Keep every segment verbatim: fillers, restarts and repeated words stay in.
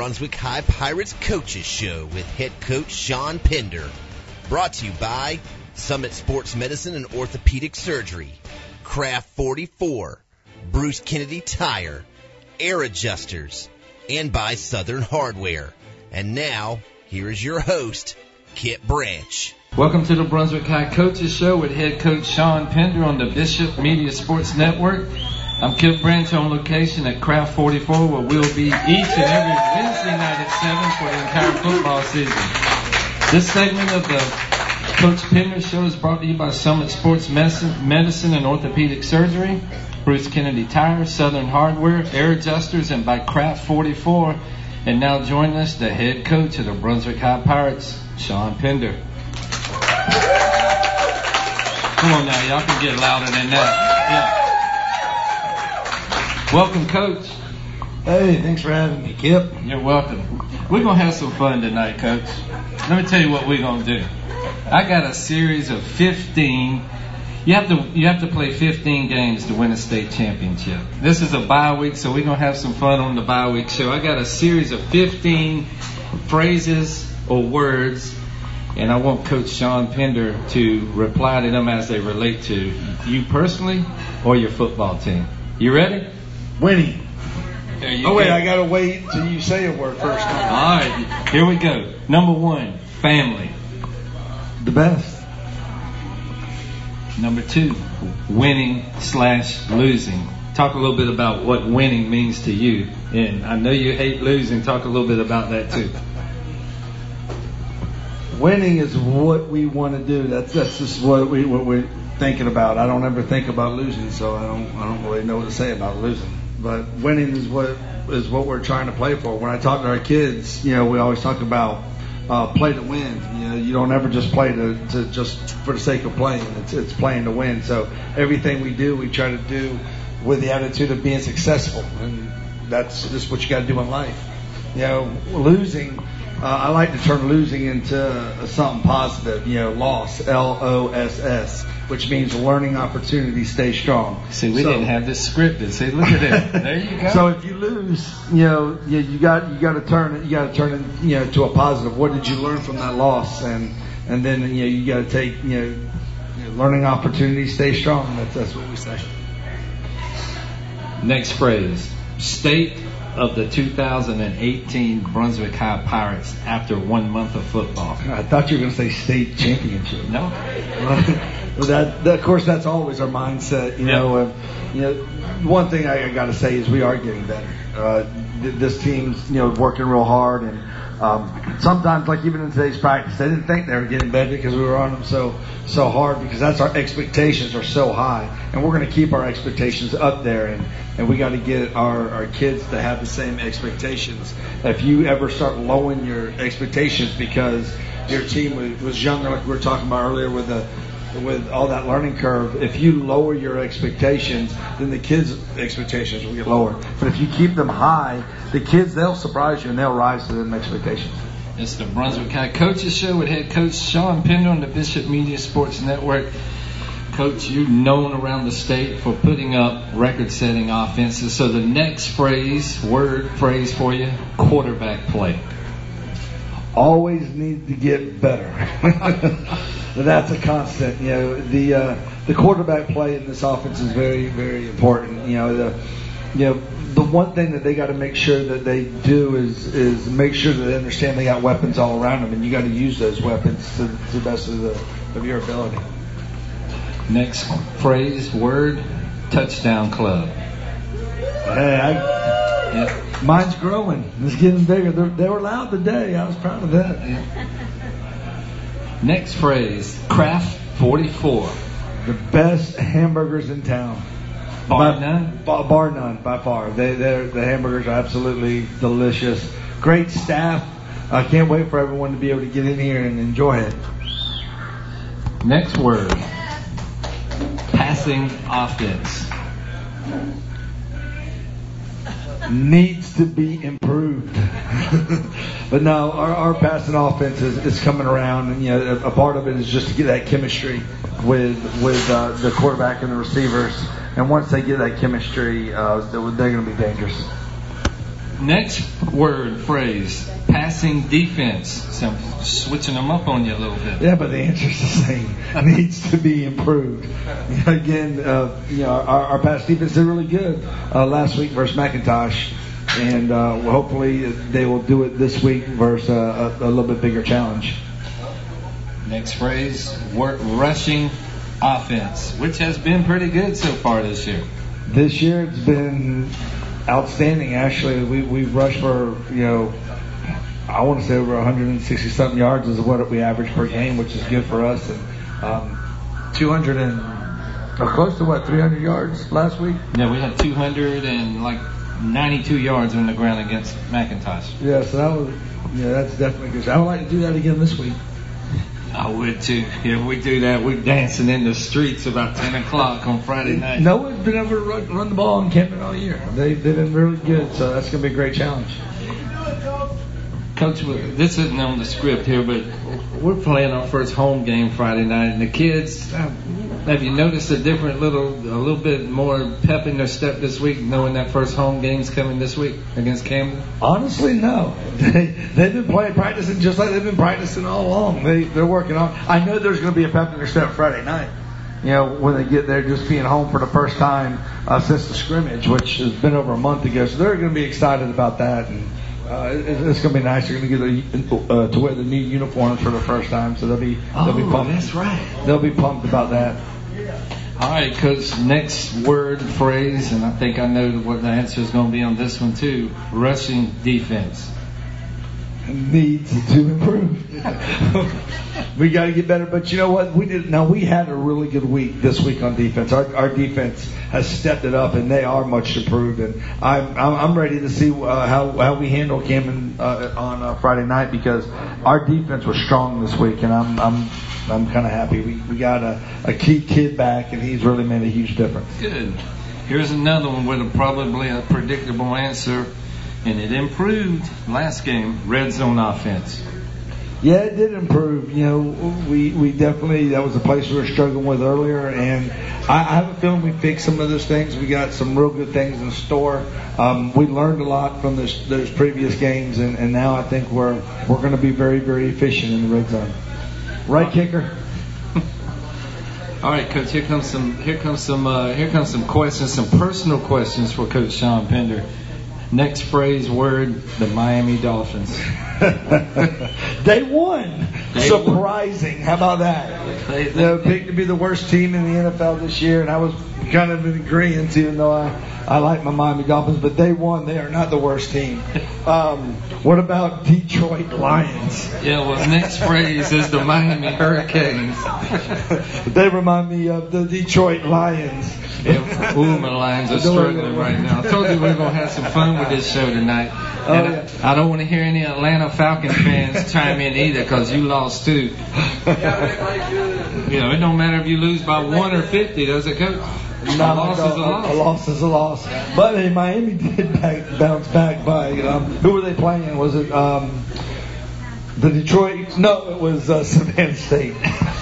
Brunswick High Pirates Coaches Show with head coach Sean Pender. Brought to you by Summit Sports Medicine and Orthopedic Surgery, Craft forty-four, Bruce Kennedy Tire, Air Adjusters, and by Southern Hardware. And now, here is your host, Kip Branch. Welcome to the Brunswick High Coaches Show with head coach Sean Pender on the Bishop Media Sports Network. I'm Kip Branch on location at Craft forty-four, where we'll be each and every Wednesday night at seven for the entire football season. This segment of the Coach Pender Show is brought to you by Summit Sports Medicine, Medicine and Orthopedic Surgery, Bruce Kennedy Tire, Southern Hardware, Air Adjusters, and by Craft forty-four. And now join us, the head coach of the Brunswick High Pirates, Sean Pender. Come on now, y'all can get louder than that. Yeah. Welcome, Coach. Hey, thanks for having me, Kip. You're welcome. We're going to have some fun tonight, Coach. Let me tell you what we're going to do. I got a series of fifteen. You have to you have to play fifteen games to win a state championship. This is a bye week, so we're going to have some fun on the bye week show. I got a series of fifteen phrases or words, and I want Coach Sean Pender to reply to them as they relate to you personally or your football team. You ready? Winning. There you oh, go. wait, I got to wait till you say a word first. All right, here we go. Number one, family. The best. Number two, winning slash losing. Talk a little bit about what winning means to you. And I know you hate losing. Talk a little bit about that too. Winning is what we want to do. That's that's just what we what we're thinking about. I don't ever think about losing, so I don't I don't really know what to say about losing. But winning is what is what we're trying to play for. When I talk to our kids, you know, we always talk about uh, play to win. You know, you don't ever just play to, to just for the sake of playing. It's it's playing to win. So everything we do, we try to do with the attitude of being successful, and that's just what you got to do in life. You know, losing. Uh, I like to turn losing into uh, something positive. You know, loss, L O S S, which means learning opportunity, stay strong. See, we so, didn't have this scripted. See, look at it. There you go. So if you lose, you know, you, you got you got to turn it. You got to turn it, you know, to a positive. What did you learn from that loss? And and then you know you got to take you know, you know learning opportunity, stay strong. That's that's what we say. Next phrase: state of the two thousand eighteen Brunswick High Pirates after one month of football. I thought you were going to say state championship. No. Well, that, that, of course, that's always our mindset. You yep. know, uh, you know, one thing I, I got to say is we are getting better. Uh, th- this team's, you know, working real hard, and um, sometimes, like even in today's practice, they didn't think they were getting better because we were on them so so hard because that's our expectations are so high, and we're going to keep our expectations up there, and, and we got to get our, our kids to have the same expectations. If you ever start lowering your expectations because your team was, was younger, like we were talking about earlier with the with all that learning curve, if you lower your expectations, then the kids' expectations will get lower. But if you keep them high, the kids, they'll surprise you and they'll rise to them expectations. It's the Brunswick High Coaches Show with head coach Sean Pender on the Bishop Media Sports Network. Coach, you're known around the state for putting up record-setting offenses. So the next phrase, word phrase for you, quarterback play. Always need to get better. That's a constant. You know, the uh, the quarterback play in this offense is very, very important. You know, the you know the one thing that they got to make sure that they do is is make sure that they understand they got weapons all around them, and you got to use those weapons to, to the best of the of your ability. Next phrase, word, touchdown club. Hey, I. Yep. Mine's growing. It's getting bigger. They're, they were loud today. I was proud of that. Yeah. Next phrase, Craft forty-four. The best hamburgers in town. Bar by, none? Bar, bar none, by far. They, they're, the hamburgers are absolutely delicious. Great staff. I can't wait for everyone to be able to get in here and enjoy it. Next word, passing offense. Needs to be improved. But no, our, our passing offense is, is coming around, and you know, a, a part of it is just to get that chemistry with with uh, the quarterback and the receivers. And once they get that chemistry, uh, they're, they're going to be dangerous. Next word, phrase, passing defense. So I'm switching them up on you a little bit. Yeah, but the answer's the same. Needs to be improved. Again, uh, you know, our, our pass defense did really good uh, last week versus McIntosh, and uh, hopefully they will do it this week versus uh, a, a little bit bigger challenge. Next phrase, work, rushing offense, which has been pretty good so far this year. This year it's been outstanding. Actually, we we've rushed for, you know, I want to say over one hundred sixty something yards is what we average per game, which is good for us. And um, two hundred and or close to what three hundred yards last week. Yeah, we had two hundred and like ninety-two yards on the ground against McIntosh. Yeah, so that was yeah, that's definitely good. I would like to do that again this week. I would too. If we do that, we're dancing in the streets about ten o'clock on Friday night. No one's been able to run, run the ball in Camden all year. They, they've been really good, so that's going to be a great challenge. Coach, this isn't on the script here, but we're playing our first home game Friday night, and the kids, have you noticed a different little, a little bit more pep in their step this week, knowing that first home game's coming this week against Camden? Honestly, no. They, they've been playing, practicing just like they've been practicing all along. They, they're working on. I know there's going to be a pep in their step Friday night. You know, when they get there, just being home for the first time uh, since the scrimmage, which has been over a month ago. So they're going to be excited about that, and uh, it, it's going to be nice. They're going to get uh, to wear the new uniforms for the first time, so they'll be oh, they'll be pumped. That's right. They'll be pumped about that. All right, Coach. Next word, phrase, and I think I know what the answer is going to be on this one too. Rushing defense. Needs to improve. We got to get better, but you know what? We did. Now we had a really good week this week on defense. Our, our defense has stepped it up, and they are much improved. And I'm I'm, I'm ready to see uh, how how we handle Camden uh, on uh, Friday night, because our defense was strong this week, and I'm I'm I'm kind of happy. We we got a, a key kid back, and he's really made a huge difference. Good. Here's another one with a probably a predictable answer. And it improved last game, red zone offense. Yeah, it did improve. You know, we, we definitely, that was a place we were struggling with earlier. And I, I have a feeling we fixed some of those things. We got some real good things in store. Um, we learned a lot from this, those previous games. And, and now I think we're we're going to be very, very efficient in the red zone. Right, kicker? All right, Coach. Here comes some. Here comes some. Uh, here comes some questions. Some personal questions for Coach Sean Pender. Next phrase, word, the Miami Dolphins. They won. They Surprising. Won. How about that? They, they, They're picked to be the worst team in the N F L this year, and I was kind of in agreement, even though I, I like my Miami Dolphins, but they won. They are not the worst team. Um, what about Detroit Lions? Yeah, well, next phrase is the Miami Hurricanes. They remind me of the Detroit Lions. Yeah, ooh, my Lions are struggling right now. I told you we were going to have some fun with this show tonight. Oh, and yeah. I, I don't want to hear any Atlanta Falcons fans chime in either, because you lost too. You know, it don't matter if you lose by one or fifty, does it, Coach? A No, loss no, is a loss. A loss is a loss. But hey, Miami did back, bounce back by, um, who were they playing? Was it um, the Detroit? No, it was uh, Savannah State.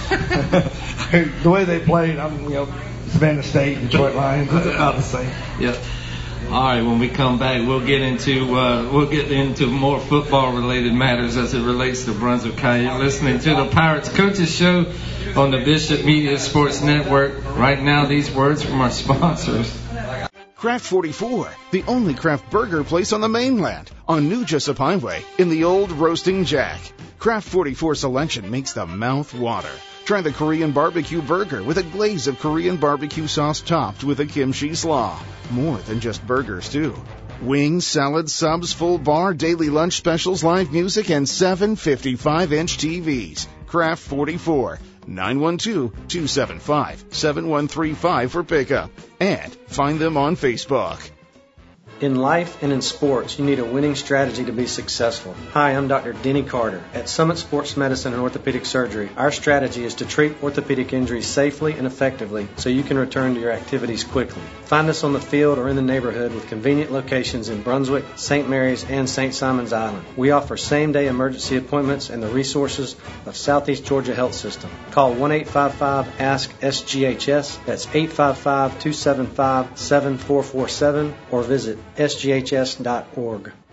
The way they played, I'm, you know, Savannah State, Detroit Lions, it's about the same. Yeah. All right, when we come back, we'll get into uh, we'll get into more football-related matters as it relates to Brunswick High. You're listening to the Pirates Coaches Show on the Bishop Media Sports Network. Right now, these words from our sponsors. Craft forty-four, the only craft burger place on the mainland, on New Jessup Highway, in the old Roasting Jack. Craft forty-four selection makes the mouth water. Try the Korean barbecue burger with a glaze of Korean barbecue sauce topped with a kimchi slaw. More than just burgers, too. Wings, salads, subs, full bar, daily lunch specials, live music, and seven fifty-five inch T Vs. Craft forty-four, nine one two, two seven five, seven one three five for pickup. And find them on Facebook. In life and in sports, you need a winning strategy to be successful. Hi, I'm Doctor Denny Carter. At Summit Sports Medicine and Orthopedic Surgery, our strategy is to treat orthopedic injuries safely and effectively so you can return to your activities quickly. Find us on the field or in the neighborhood with convenient locations in Brunswick, Saint Mary's, and Saint Simons Island. We offer same-day emergency appointments and the resources of Southeast Georgia Health System. Call one eight five five, A S K, S G H S. That's eight five five, two seven five, seven four four seven or visit S G H S dot org.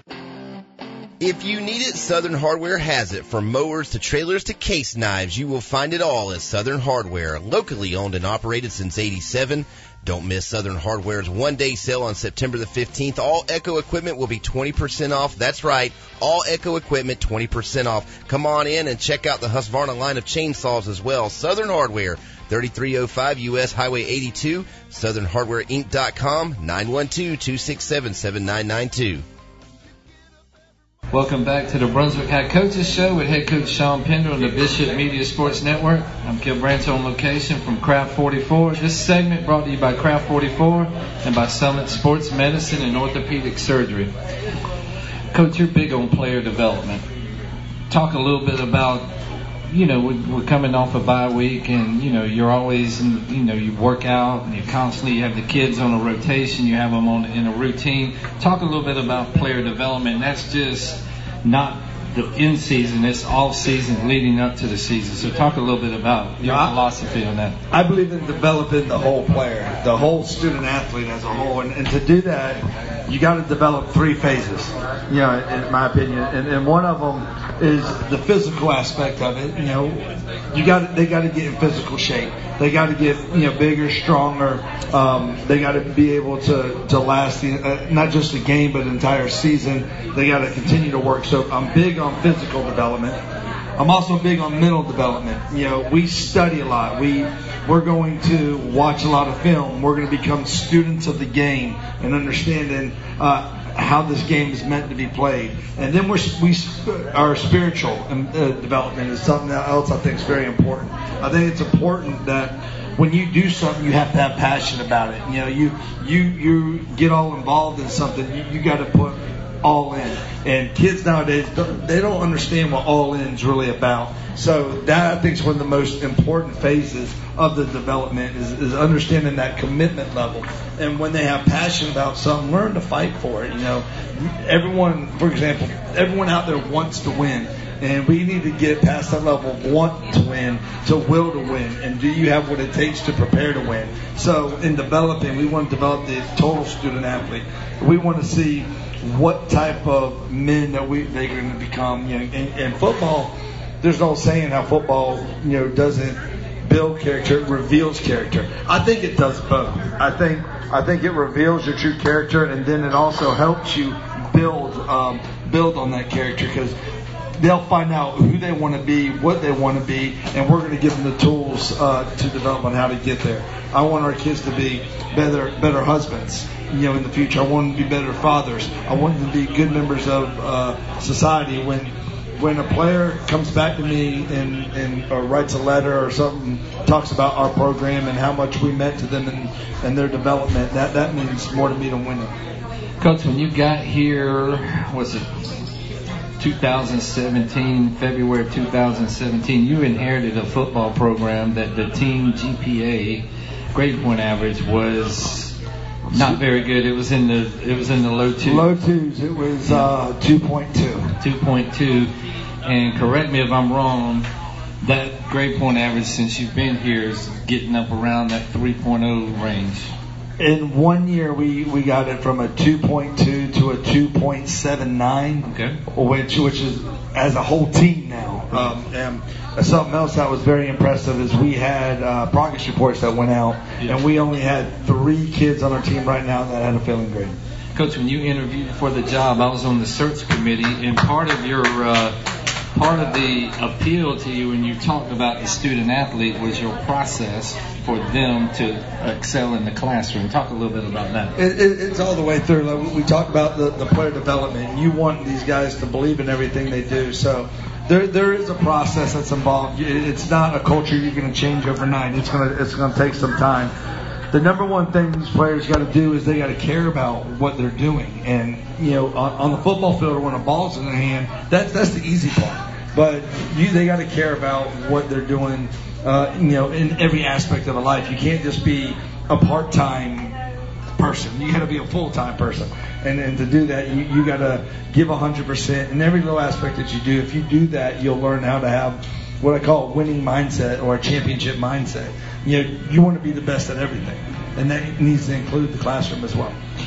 If you need it, Southern Hardware has it. From mowers to trailers to case knives, you will find it all at Southern Hardware. Locally owned and operated since eighty-seven. Don't miss Southern Hardware's one-day sale on September the fifteenth. All Echo equipment will be twenty percent off. That's right, all Echo equipment twenty percent off. Come on in and check out the Husqvarna line of chainsaws as well. Southern Hardware, thirty-three oh five U S Highway eighty-two, southern hardware inc dot com, nine one two, two six seven, seven nine nine two. Welcome back to the Brunswick High Coaches Show with head coach Sean Pender on the Bishop Media Sports Network. I'm Kip Branch on location from Craft forty-four. This segment brought to you by Craft forty-four and by Summit Sports Medicine and Orthopedic Surgery. Coach, you're big on player development. Talk a little bit about, you know, we're coming off a bye week, and, you know, you're always, in, you know, you work out, and you constantly you have the kids on a rotation, you have them on in a routine. Talk a little bit about player development. And that's just not the in season, it's all season leading up to the season. So talk a little bit about your I, philosophy on that. I believe in developing the whole player, the whole student athlete as a whole, and, and to do that, you got to develop three phases, you know, in my opinion, and, and one of them is the physical aspect of it. You know, you got they got to get in physical shape. They got to get, you know, bigger, stronger. Um, they got to be able to to last the, uh, not just a game but an entire season. They got to continue to work. So I'm big on physical development. I'm also big on mental development. You know, we study a lot. We we're going to watch a lot of film. We're going to become students of the game and understanding uh, how this game is meant to be played. And then we're, we our spiritual uh, development is something else I think is very important. I think it's important that when you do something, you have to have passion about it. You know, you you you get all involved in something, you, you got to put all in. And kids nowadays, they don't understand what all in is really about. So that, I think, is one of the most important phases of the development is, is understanding that commitment level. And when they have passion about something, learn to fight for it. You know, everyone, for example, everyone out there wants to win. And we need to get past that level of want to win to will to win. And do you have what it takes to prepare to win? So in developing, we want to develop the total student athlete. We want to see what type of men that we they're going to become. You know, in, in football, there's no saying how football, you know, doesn't build character, it reveals character. I think it does both. I think I think it reveals your true character, and then it also helps you build um, build on that character, because they'll find out who they want to be, what they want to be, and we're going to give them the tools uh, to develop on how to get there. I want our kids to be better better husbands, you know, in the future. I want them to be better fathers. I want them to be good members of uh, society. When when a player comes back to me and, and or writes a letter or something, talks about our program and how much we meant to them and, and their development, that, that means more to me than winning. Coach, when you got here, was it two thousand seventeen, February of two thousand seventeen, you inherited a football program that the team G P A, grade point average, was not very good. It was in the it was in the low twos. Low twos. It was uh, two point two. two point two. And correct me if I'm wrong, that grade point average since you've been here is getting up around that three point oh range. In one year, we, we got it from a two point two to a two point seven nine, okay, which which is as a whole team now. Um, and something else that was very impressive is we had uh, progress reports that went out, yeah. and we only had three kids on our team right now that had a failing grade. Coach, when you interviewed for the job, I was on the search committee, and part of your uh, part of the appeal to you when you talked about the student athlete was your process for them to excel in the classroom. Talk a little bit about that. It, it, it's all the way through. Like we talked about the, the player development. You want these guys to believe in everything they do. So there there is a process that's involved. It's not a culture you're going to change overnight. It's going to it's going to take some time. The number one thing these players got to do is they got to care about what they're doing. And, you know, on, on the football field or when a ball's in their hand, that's that's the easy part. But you, they got to care about what they're doing, uh, you know, in every aspect of their life. You can't just be a part-time person. You got to be a full-time person. And, and to do that, you, you got to give one hundred percent in every little aspect that you do. If you do that, you'll learn how to have what I call a winning mindset or a championship mindset. You know, you want to be the best at everything. And that needs to include the classroom as well.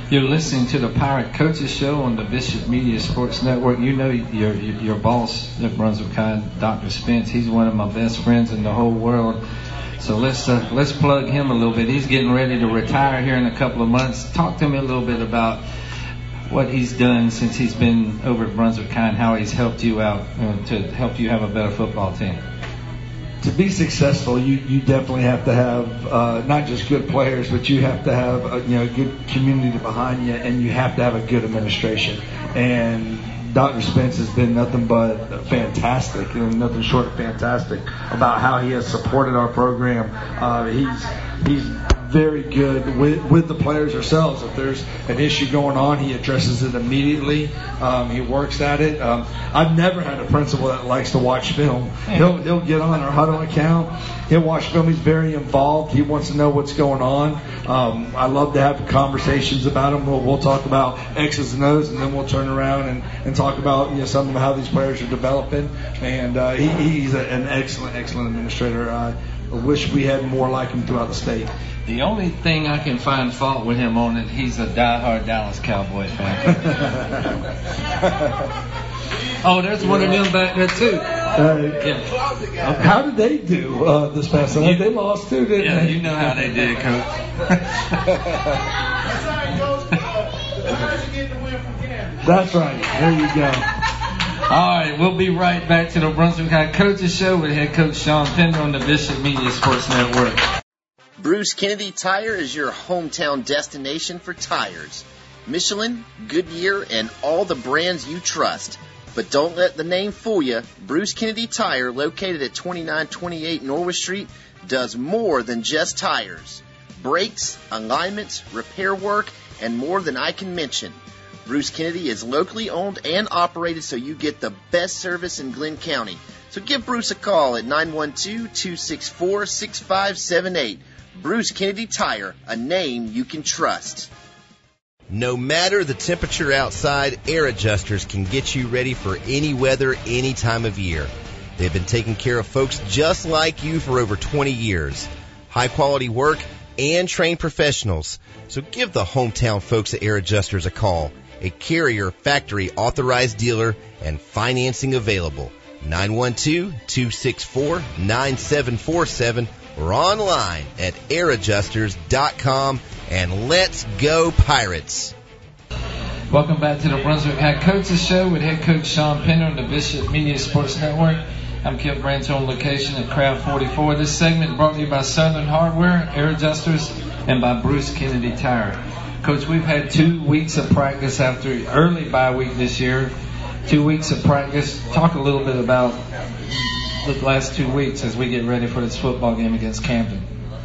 You're listening to the Pirate Coaches Show on the Bishop Media Sports Network. You know your your boss at Brunswick High, Doctor Spence. He's one of my best friends in the whole world. So let's uh, let's plug him a little bit. He's getting ready to retire here in a couple of months. Talk to me a little bit about what he's done since he's been over at Brunswick High and how he's helped you out uh, to help you have a better football team. To be successful, you, you definitely have to have uh, not just good players, but you have to have a, you know a good community behind you, and you have to have a good administration. And Doctor Spence has been nothing but fantastic, and nothing short of fantastic about how he has supported our program. Uh, he's he's very good with, with the players ourselves. If there's an issue going on, he addresses it immediately. Um, he works at it. Um, I've never had a principal that likes to watch film. He'll he'll get on our huddle account. He'll watch film. He's very involved. He wants to know what's going on. Um, I love to have conversations about him. We'll, we'll talk about X's and O's, and then we'll turn around and, and talk about you know some of how these players are developing. And uh, he, he's a, an excellent, excellent administrator. Uh, I wish we had more like him throughout the state. The only thing I can find fault with him on it, he's a diehard Dallas Cowboy fan. Oh, there's one of them back there too. Uh, yeah. How did they do uh, this past night? They lost too, didn't yeah, they? You know how they did, Coach. That's right. There you go. All right, we'll be right back to the Brunswick High Coaches Show with head coach Sean Pender on the Bishop Media Sports Network. Bruce Kennedy Tire is your hometown destination for tires. Michelin, Goodyear, and all the brands you trust. But don't let the name fool you. Bruce Kennedy Tire, located at twenty-nine twenty-eight Norwich Street, does more than just tires. Brakes, alignments, repair work, and more than I can mention. Bruce Kennedy is locally owned and operated, so you get the best service in Glenn County. So give Bruce a call at nine one two, two six four, six five seven eight. Bruce Kennedy Tire, a name you can trust. No matter the temperature outside, Air Adjusters can get you ready for any weather, any time of year. They've been taking care of folks just like you for over twenty years. High quality work and trained professionals. So give the hometown folks at Air Adjusters a call. A Carrier factory authorized dealer and financing available. nine one two, two six four, nine seven four seven or online at air adjusters dot com, and let's go Pirates. Welcome back to the Brunswick High Coaches Show with head coach Sean Pender on the Bishop Media Sports Network. I'm Kip Branch on location at Craft forty-four. This segment brought to you by Southern Hardware, Air Adjusters, and by Bruce Kennedy Tire. Coach, we've had two weeks of practice after early bye week this year. Two weeks of practice. Talk a little bit about the last two weeks as we get ready for this football game against Camden.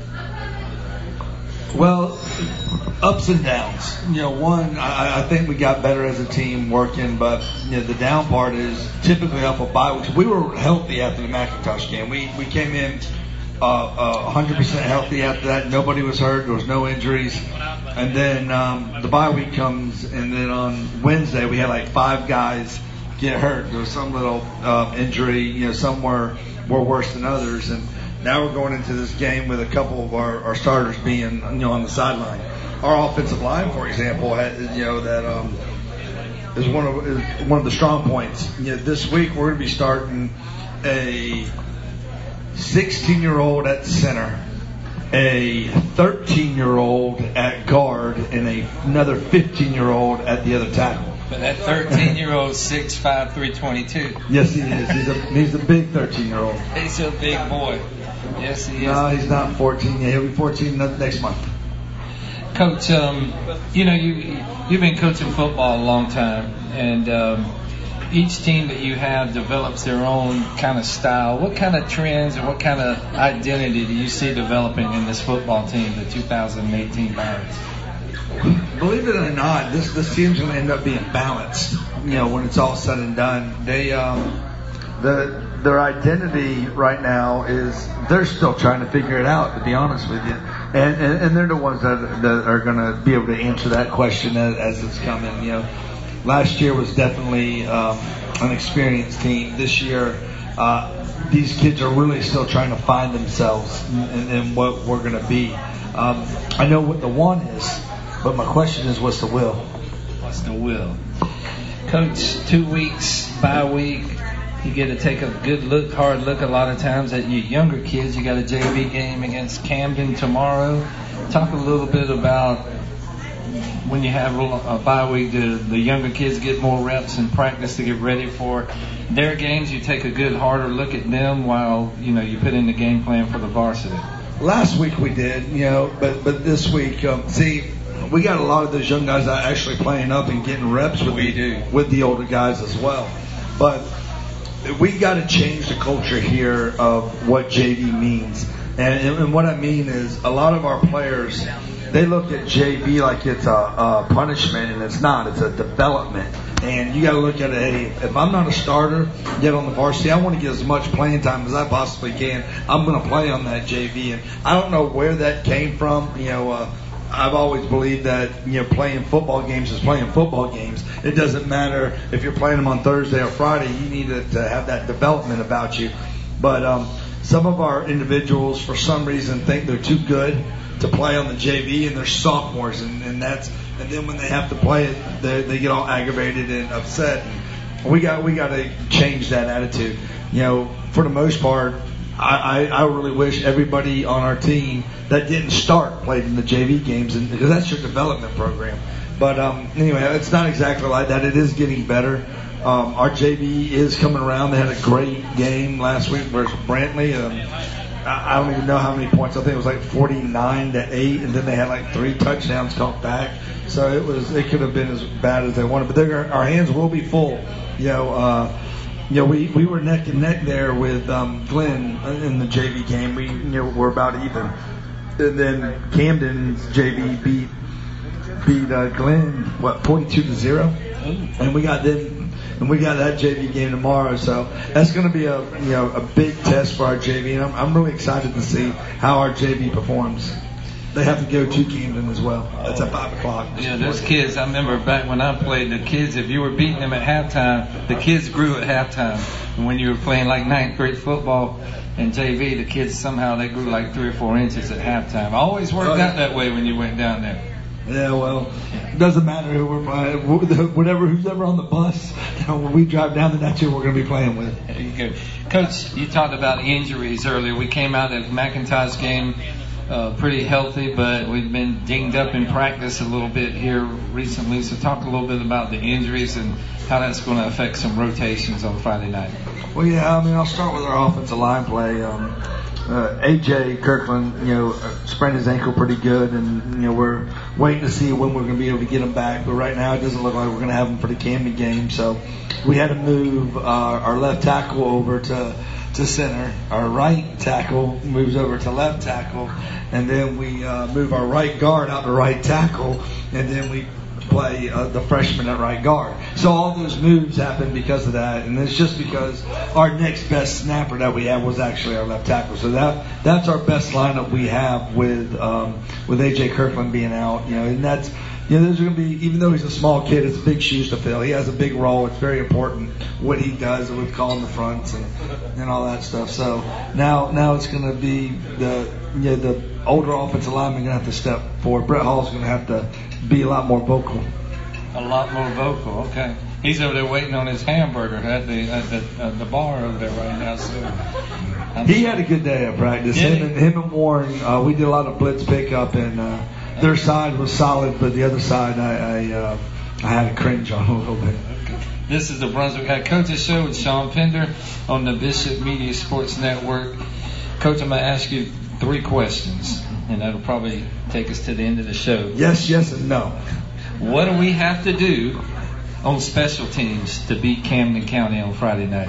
Well, ups and downs. You know, one, I, I think we got better as a team working, but you know, the down part is typically off of bye weeks. We were healthy after the McIntosh game. We we came in uh, uh, one hundred percent healthy after that. Nobody was hurt. There was no injuries. And then um, the bye week comes, and then on Wednesday we had like five guys get hurt. There was some little uh, injury. You know, some were, were worse than others. And now we're going into this game with a couple of our, our starters being, you know, on the sideline. Our offensive line, for example, had, you know, that um, is one of is one of the strong points. You know, this week we're going to be starting a sixteen-year-old at center, a thirteen-year-old at guard, and a, another fifteen-year-old at the other tackle. But that thirteen-year-old, six five, three twenty-two. Yes, he is. He's a he's a big thirteen-year-old. He's a big boy. Yes, he is. No, he's not fourteen. Yeah, he'll be fourteen next month. Coach, um, you know, you, you've been coaching football a long time, and um, each team that you have develops their own kind of style. What kind of trends or what kind of identity do you see developing in this football team, the two thousand eighteen Pirates? Believe it or not, this this team's going to end up being balanced. You know, when it's all said and done, they um, the their identity right now is they're still trying to figure it out. To be honest with you, and and, and they're the ones that that are going to be able to answer that question as, as it's coming. You know, last year was definitely um, an experienced team. This year, uh, these kids are really still trying to find themselves and, and what we're going to be. Um, I know what the one is. But my question is, what's the will? What's the will? Coach, two weeks, bye week. You get to take a good look, hard look a lot of times at your younger kids. You got a J V game against Camden tomorrow. Talk a little bit about when you have a bye week, do the younger kids get more reps and practice to get ready for their games? You take a good, harder look at them while, you know, you put in the game plan for the varsity. Last week we did, you know, but but this week, um, see, we got a lot of those young guys that are actually playing up and getting reps with, we the, do. with the older guys as well. But we got to change the culture here of what J V means. And, and what I mean is a lot of our players, they look at J V like it's a, a punishment, and it's not. It's a development. And you got to look at it, hey, if I'm not a starter yet on the varsity, I want to get as much playing time as I possibly can. I'm going to play on that J V. And I don't know where that came from. You know, uh, I've always believed that, you know, playing football games is playing football games. It doesn't matter if you're playing them on Thursday or Friday. You need to, to have that development about you. But um, some of our individuals, for some reason, think they're too good to play on the J V, and they're sophomores, and, and that's and then when they have to play it, they, they get all aggravated and upset. And we got we got to change that attitude. You know, for the most part, I, I, I really wish everybody on our team that didn't start played in the J V games, and because that's your development program. But um, anyway, it's not exactly like that. It is getting better. Um, our J V is coming around. They had a great game last week versus Brantley. Um, I, I don't even know how many points. I think it was like forty-nine to eight, and then they had like three touchdowns caught back. So it was it could have been as bad as they wanted. But they're, our hands will be full. You know, uh, you know, we, we were neck and neck there with um, Glenn in the J V game. We you know we're about even. And then Camden's J V beat beat uh, Glenn what forty-two to zero, and we got them. And we got that J V game tomorrow, so that's going to be a you know a big test for our J V. And I'm, I'm really excited to see how our J V performs. They have to go to Camden as well. That's at five o'clock. Yeah, those kids. I remember back when I played, the kids. If you were beating them at halftime, the kids grew at halftime. And when you were playing like ninth grade football and J V, the kids somehow they grew like three or four inches at halftime. Always worked out that way when you went down there. Yeah, well, it doesn't matter who we're playing. Whatever, who's ever on the bus, you know, when we drive down, then that's who we're going to be playing with. There you go. Coach, you talked about injuries earlier. We came out at McIntosh game uh, pretty healthy, but we've been dinged up in practice a little bit here recently. So talk a little bit about the injuries and how that's going to affect some rotations on Friday night. Well, yeah, I mean, I'll start with our offensive line play. Um, Uh, A J Kirkland, you know, uh, sprained his ankle pretty good, and you know we're waiting to see when we're going to be able to get him back. But right now, it doesn't look like we're going to have him for the Camden game. So we had to move uh, our left tackle over to to center. Our right tackle moves over to left tackle, and then we uh, move our right guard out to right tackle, and then we play uh, the freshman at right guard. So all those moves happened because of that, and it's just because our next best snapper that we have was actually our left tackle. So that that's our best lineup we have with um, with A J Kirkland being out. You know, and that's you know, there's going to be, even though he's a small kid, it's big shoes to fill. He has a big role. It's very important what he does with calling the fronts and and all that stuff. So now now it's going to be the you know, the older offensive lineman going to have to step forward. Brett Hall's going to have to be a lot more vocal. A lot more vocal. Okay. He's over there waiting on his hamburger at the at the, at the bar over there right now. So I'm he sure. had a good day at practice. Did Him he? and, him and Warren, uh, we did a lot of blitz pickup, and uh, their side was solid, but the other side, I I, uh, I had a cringe on a little bit. Okay. This is the Brunswick Head Coaches Show with Sean Pender on the Bishop Media Sports Network. Coach, I'm going to ask you three questions, and that'll probably take us to the end of the show. Yes, yes, and no. What do we have to do on special teams to beat Camden County on Friday night?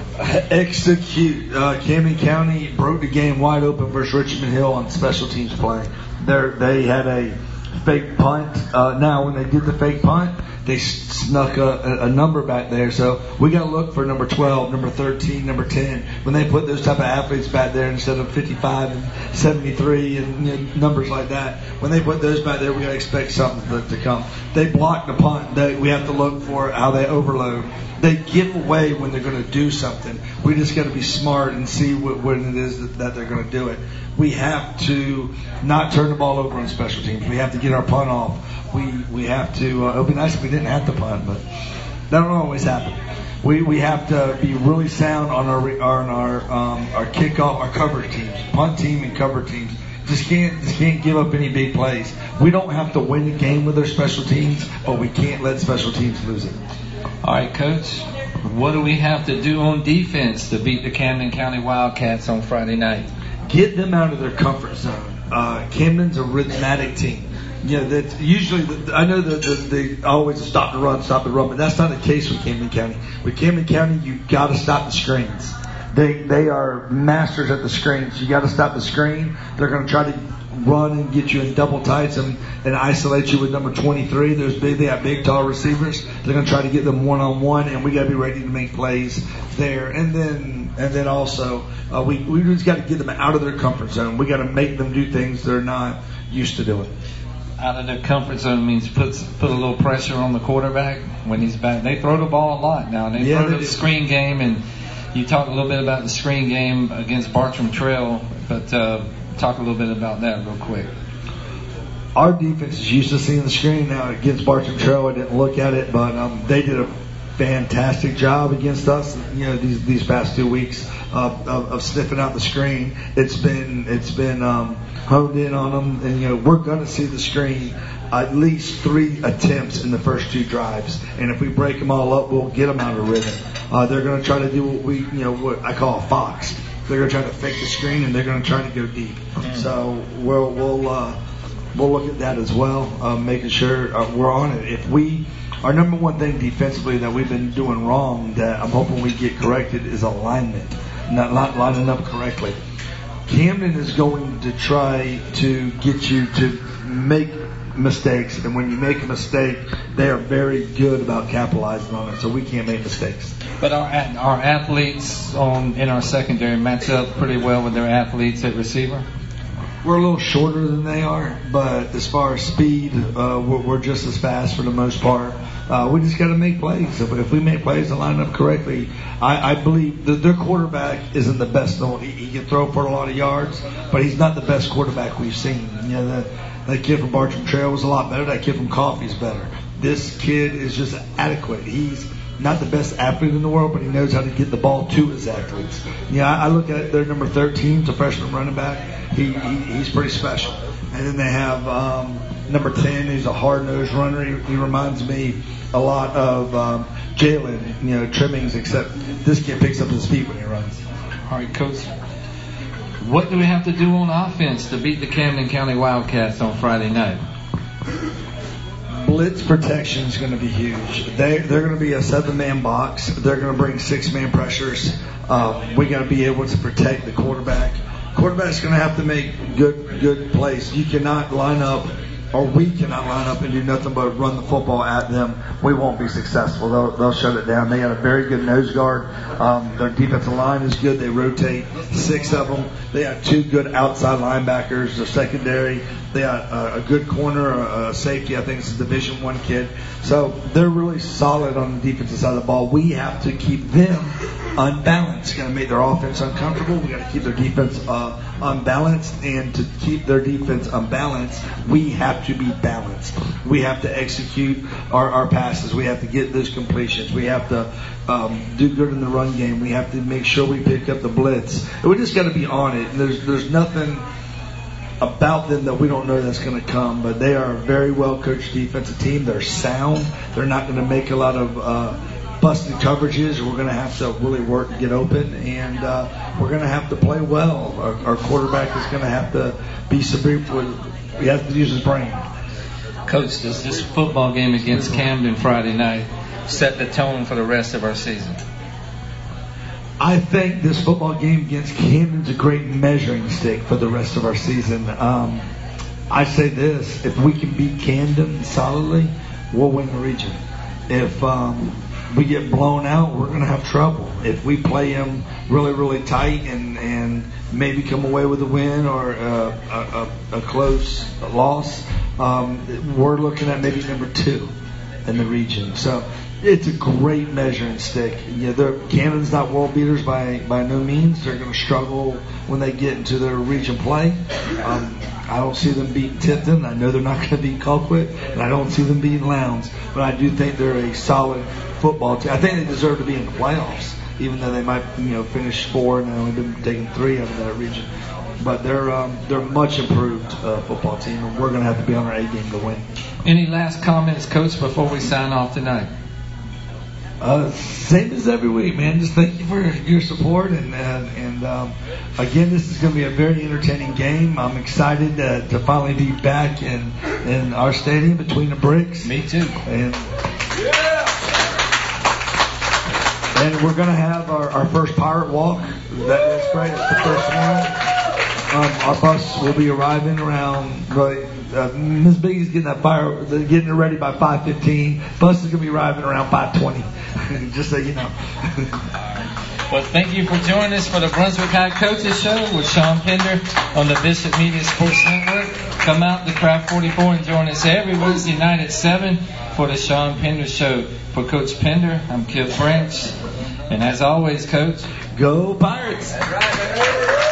Execute. Uh, Camden County broke the game wide open versus Richmond Hill on special teams play. They're, they had a fake punt. Uh, now, when they did the fake punt, they snuck a, a number back there. So we got to look for number twelve, number thirteen, number ten. When they put those type of athletes back there instead of fifty-five and seventy-three and you know, numbers like that, when they put those back there, we got to expect something to, to come. They block the punt. They, we have to look for how they overload. They give away when they're going to do something. We just got to be smart and see what, when it is that, that they're going to do it. We have to not turn the ball over on special teams. We have to get our punt off we we have to. Uh, it would be nice if we didn't have to punt, but that don't always happen. We we have to be really sound on our on our um, our kickoff, our cover teams, punt team and cover teams. Just can't just can't give up any big plays. We don't have to win the game with our special teams, but we can't let special teams lose it. All right, Coach. What do we have to do on defense to beat the Camden County Wildcats on Friday night? Get them out of their comfort zone. Uh, Camden's a rhythmatic team. You know, that usually, the, I know that the, they always stop the run, stop the run, but that's not the case with Camden County. With Camden County, you got to stop the screens. They they are masters at the screens. You got to stop the screen. They're going to try to run and get you in double tights and, and isolate you with number twenty-three. There's big, they have big, tall receivers. They're going to try to get them one on one, and we got to be ready to make plays there. And then and then also uh, we we just got to get them out of their comfort zone. We got to make them do things they're not used to doing. Out of their comfort zone means put put a little pressure on the quarterback when he's back. They throw the ball a lot now. They Yeah, throw they the do. screen game, and you talk a little bit about the screen game against Bartram Trail, but uh, talk a little bit about that real quick. Our defense is used to seeing the screen now against Bartram Trail. I didn't look at it, but um, they did a fantastic job against us. You know, these these past two weeks of, of, of sniffing out the screen. It's been it's been um, honed in on them, and you know we're going to see the screen at least three attempts in the first two drives. And if we break them all up, we'll get them out of rhythm. Uh, they're going to try to do what we, you know, what I call a fox. They're going to try to fake the screen, and they're going to try to go deep. So we'll we'll uh, we'll look at that as well, uh, making sure uh, we're on it. If we, our number one thing defensively that we've been doing wrong, that I'm hoping we get corrected, is alignment, not, not lining up correctly. Camden is going to try to get you to make mistakes, and when you make a mistake, they are very good about capitalizing on it, so we can't make mistakes. But our our athletes on in our secondary match up pretty well with their athletes at receiver. We're a little shorter than they are, but as far as speed, uh, we're, we're just as fast for the most part. Uh, we just got to make plays. If, if we make plays and line up correctly, I, I believe that their quarterback isn't the best. He, he can throw for a lot of yards, but he's not the best quarterback we've seen. You know, that, that kid from Bartram Trail was a lot better. That kid from Coffey's better. This kid is just adequate. He's not the best athlete in the world, but he knows how to get the ball to his athletes. Yeah, I, I look at their number thirteen, it's a freshman running back. He, he he's pretty special. And then they have um, number ten, who's a hard-nosed runner. He, he reminds me a lot of um, Jalen, you know, Trimmings, except this kid picks up his feet when he runs. All right, Coach. What do we have to do on offense to beat the Camden County Wildcats on Friday night? Blitz protection is going to be huge. They, they're going to be a seven-man box. They're going to bring six-man pressures. Uh, we got to be able to protect the quarterback. Quarterback's going to have to make good good plays. You cannot line up, or we cannot line up and do nothing but run the football at them. We won't be successful. They'll, they'll shut it down. They got a very good nose guard. Um, their defensive line is good. They rotate six of them. They have two good outside linebackers. Their secondary, they got a, a good corner, a, a safety. I think it's a Division One kid. So they're really solid on the defensive side of the ball. We have to keep them unbalanced. Got to make their offense uncomfortable. We got to keep their defense uh, unbalanced, and to keep their defense unbalanced, we have to be balanced. We have to execute our, our passes. We have to get those completions. We have to um, do good in the run game. We have to make sure we pick up the blitz. And we just got to be on it. And there's there's nothing about them that we don't know that's going to come, but they are a very well coached defensive team. They're sound. They're not going to make a lot of uh, busted coverages. We're going to have to really work to get open, and uh, we're going to have to play well. Our, our quarterback is going to have to be cerebral. He has to use his brain. Coach, does this football game against Camden Friday night set the tone for the rest of our season? I think this football game against Camden's a great measuring stick for the rest of our season. Um, I say this: if we can beat Camden solidly, we'll win the region. If um, we get blown out, we're going to have trouble. If we play them really, really tight and, and maybe come away with a win or uh, a, a, a close loss, um, we're looking at maybe number two in the region. So it's a great measuring stick. Yeah, they're, Camden's not world beaters by, by no means. They're going to struggle when they get into their region play. Um, I don't see them beating Tipton. I know they're not going to beat Colquitt, and I don't see them beating Lowndes. But I do think they're a solid football team. I think they deserve to be in the playoffs, even though they might, you know, finish four and only been taking three out of that region. But they're um, they're a much improved uh, football team, and we're going to have to be on our A game to win. Any last comments, Coach, before we sign off tonight? Uh, same as every week, man. Just thank you for your support, and and, and um, again, this is going to be a very entertaining game. I'm excited uh, to finally be back in in our stadium between the bricks. Me too. And yeah. And we're going to have our, our first Pirate Walk. That, that's great. It's the first one. Um, our bus will be arriving around. Really, uh, Miz Biggie's getting that fire, getting it ready by five fifteen. Bus is going to be arriving around five twenty. Just so you know. Well, thank you for joining us for the Brunswick High Coaches Show with Sean Pender on the Bishop Media Sports Network. Come out to Craft forty-four and join us every Wednesday night at seven for the Sean Pender Show. For Coach Pender, I'm Kip Branch. And as always, Coach, go Pirates! That's right,